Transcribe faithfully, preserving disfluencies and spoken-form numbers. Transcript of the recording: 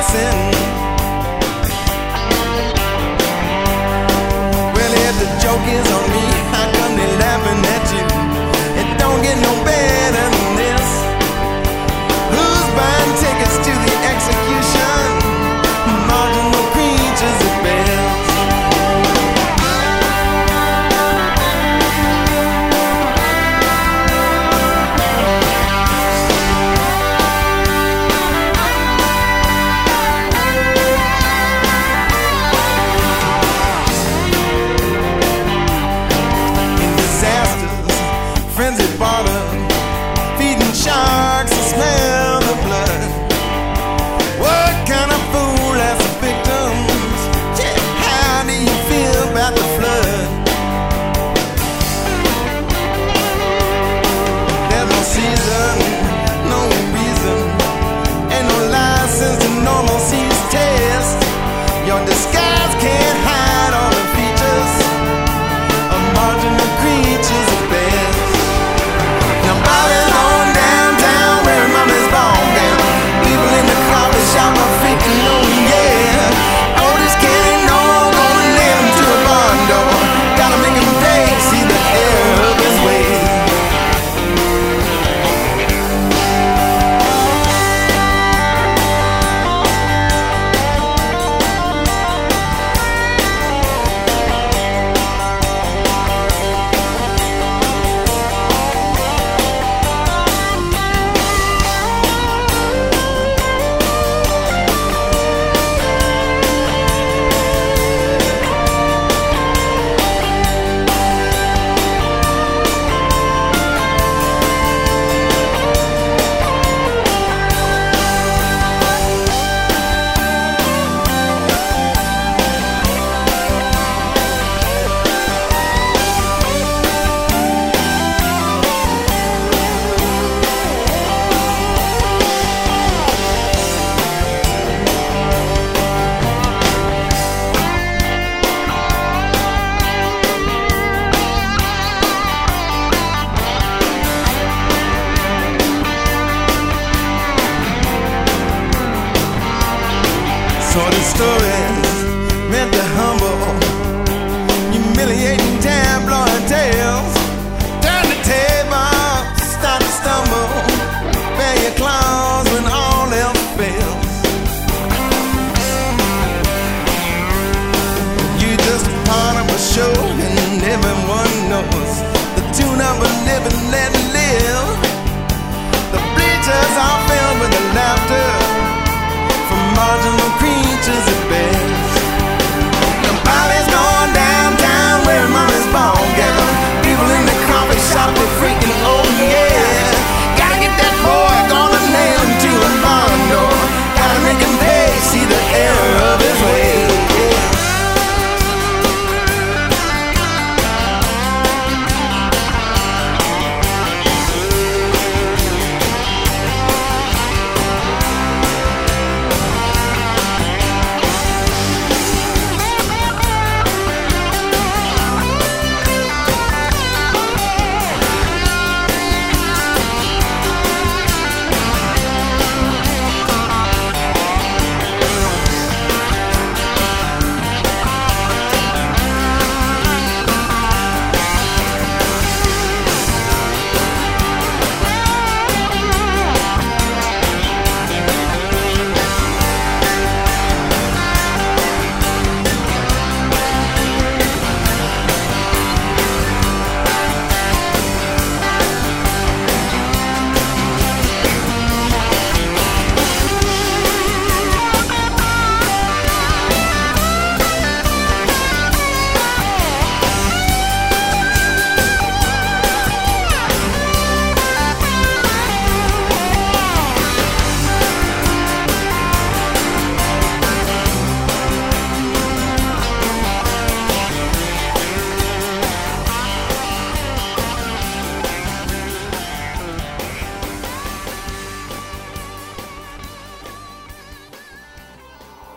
passing. Well, if the joke is on me, how come they laughing at you? It don't get no better than this. Who's buying tickets to the execution? Marginal creatures at best. Frenzied border, feeding sharks to smell the blood. What kind of fool has the victims? Yeah, how do you feel about the flood? There's no season, no reason, ain't no license to normal seas test. Your disguise can't hide all the features of marginal creatures at best. Bobby's on downtown where her mommy's born down. People in the coffee shop are freaking on, yeah. Otis can't know, gonna nail him to a barn door. Gotta make him pay, see the error of his ways. Sort of stories meant to humble, humiliating tabloid